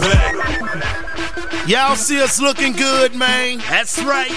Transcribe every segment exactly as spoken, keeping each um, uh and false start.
back. Y'all see us looking good, man. That's right.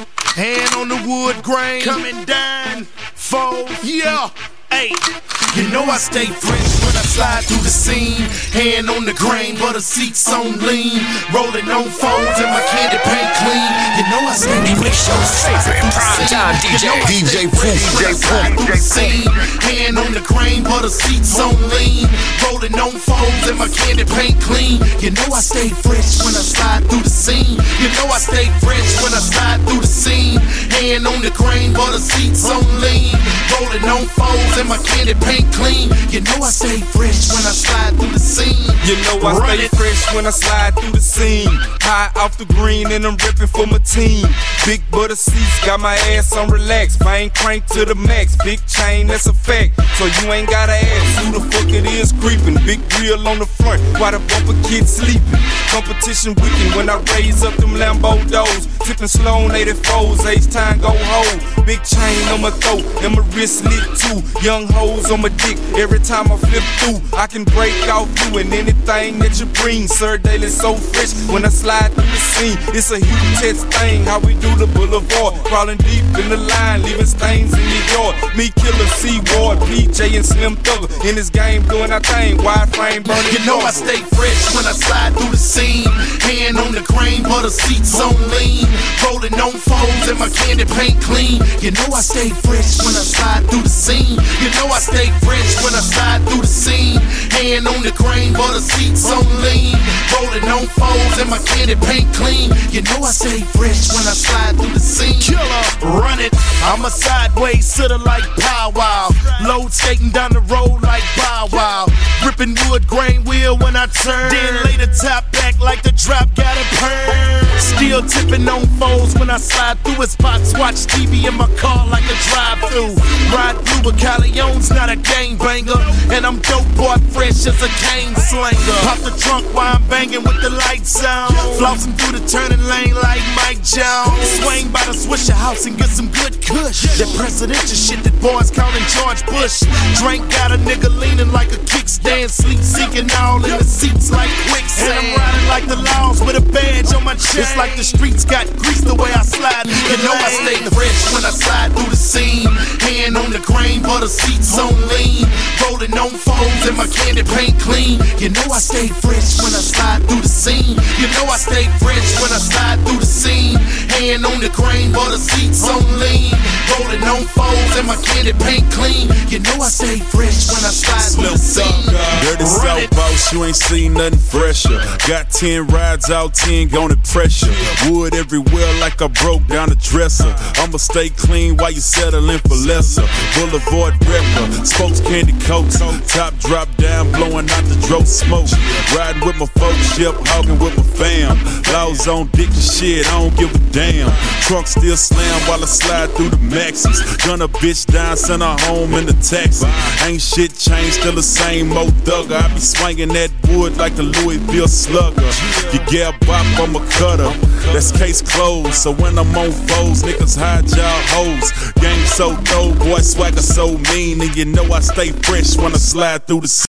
Hand on the wood grain, coming down, fold, yeah. Hey, you know I stay fresh when I slide through the scene. Hand on the grain, butter seats on lean. Rolling on folds and my candy paint clean. You know I stay fresh when I slide through the scene. You know I stay fresh when I slide through the scene. Hand on the grain, butter seats on lean. Rolling on folds and my candy paint clean. You know I stay fresh when I slide through the scene. You know I stay fresh when I slide through the scene. Hand on the grain, butter seats on lean. Rolling on folds and my candy paint clean. You know I stay fresh when I slide through the scene. You know I Run stay it. fresh when I slide through the scene. High off the green and I'm ripping for my team. Big butter seats, got my ass on relax. Bang crank to the max, big chain, that's a fact. So you ain't gotta ask who the fuck it is creeping. Big grill on the front, while the bumper kid sleeping. Competition weekend when I raise up them Lambo doors. Tipping slow on eighty-fours, H time go hold. Big chain on my throat and my wrist lit too. Young hoes on my dick, every time I flip through, I can break off you and anything that you bring. Sir Daily so fresh when I slide through the scene. It's a huge test thing, how we do the boulevard. Crawling deep in the line, leaving stains in the yard. Me, Killer, C-Ward, P J and Slim Thugger. In this game doing our thing, wide frame burning. You know I stay fresh when I slide through the scene. Hand on the grain, butter seats on lean. Rolling on folds and my candy paint clean. You know I stay fresh when I slide through the scene. You know I stay fresh when I slide through the scene. Hand on the grain, butter seats on lean. Rolling on folds and my candy paint clean. You know I stay fresh when I slide through the scene. Killer, run it. I'm a sideways sitter like Pow Wow. Load skating down the road like Bow Wow. Ripping wood grain wheel when I turn. Then lay the top back like the drop got a perm. Still tipping on foes when I slide through his box. Watch T V in my car like a drive-through. Ride through a Calleone's not a gangbanger. And I'm dope boy fresh as a cane slanger. Pop the trunk while I'm banging with the lights out. Flossing through the turning lane like Mike Jones. Swing by the Swisher House and get some good kush. That presidential shit that boys counting George Bush. Drink got a nigga leaning like a kickstand. Sleep seeking all in the seats like quicksand. And I'm riding like the laws with a badge on my chest. It's like the streets got grease the way I slide. You know I stay fresh when I slide through the scene. Hand on the grain, butter seats on lean. Rolling on folds and my candy paint clean. You know I stay fresh when I slide through the scene. You know I stay fresh when I slide through the scene. Hand on the grain, butter seats on lean. Rolling on folds and my candy paint clean. You know I stay fresh when I slide through the scene. Dirty South boss, you ain't seen nothing fresher. Got ten rides out, ten gonna pressure. Wood everywhere like I broke down the dresser. I'ma stay clean while you settling for lesser. Boulevard wrecker, spokes candy coats. Top drop down, blowing out the dro smoke. Riding with my folks, yep, hogging with my fam. Laws on dick and shit, I don't give a damn. Trunk still slam while I slide through the maxis. Gun a bitch down, send her home in the taxi. Ain't shit changed, still the same old thugger. I be swinging that wood like a Louisville slugger. You get a bop, I'm a cutter. That's case closed. So when I'm on foes, niggas hide y'all hoes. Game so dope, boy, swagger so mean. And you know I stay fresh when I slide through the